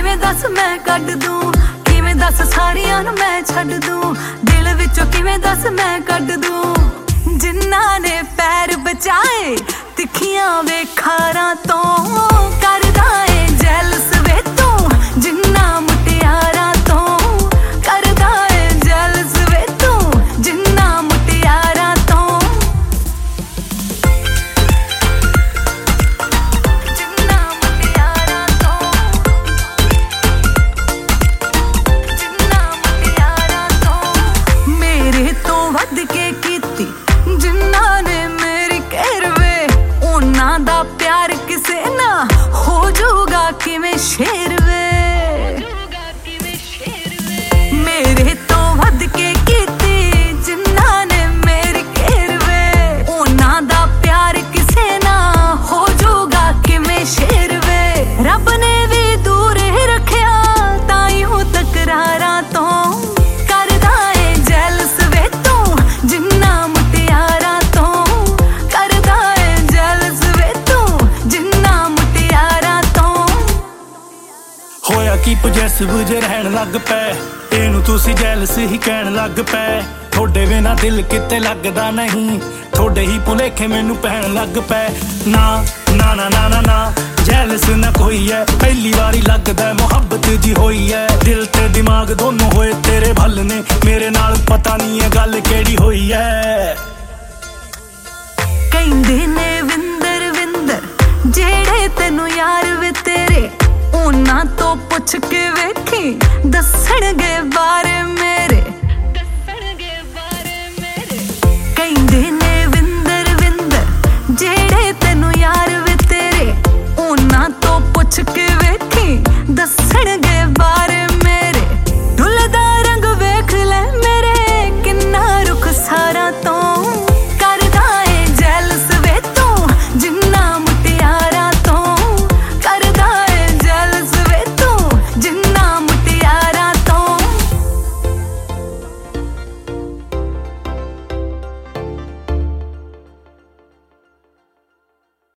किवें दस मैं कढ दूं, किवें दस सारियां नूं मैं छड्ड दूं, दिल विचों किवें दस मैं कढ दूं। जिन्हां ने पैर बचाए तिखियां वेखारां तों, करदा ए जैलस वे तू जिन्ना मुटियारां तों, करदा ए जैलस वे तू जिन्ना मुटियारां तों। जिन्ना मुटियारां तों, जिन्ना मुटियारां तों। मेरे तो वध के कीती जिन्ना ने मेरी कहरवे, उन्हां दा प्यार किसे ना हो जाऊगा किवें शेर वे। मेरे तो वध के कीती जिन्ना ने मेरी कहरवे, उन्हां दा प्यार किसे ना हो जाऊगा किवें शेर वे। रब ने भी दूर रखिया ताईं तकरारां तों, करदा ए जैलस वे तू जिन्ना मुटियारां तों, करदा ए जैलस वे तू जिन्ना मुटियारां तों। होया की पोजेसिव जे रहन लग पै, इनू तुसी जैलस ही कहन लग पै। थोड़े बिना दिल किते लगदा नहीं, थोड़े ही भुलेखे मैनू पैन लग पै। ना ना ना ना ना ना जैलस ना कोई है, पहली बारी लगदा मुहब्बत जी होई है। दिल ते दिमाग दोनों होए तेरे भल ने, मेरे नाल पता नहीं है गल केड़ी होई है। कहंदे ने विंदर विंदर जेड़े तेनू यार वे तेरे, उन्हां तो पुछ के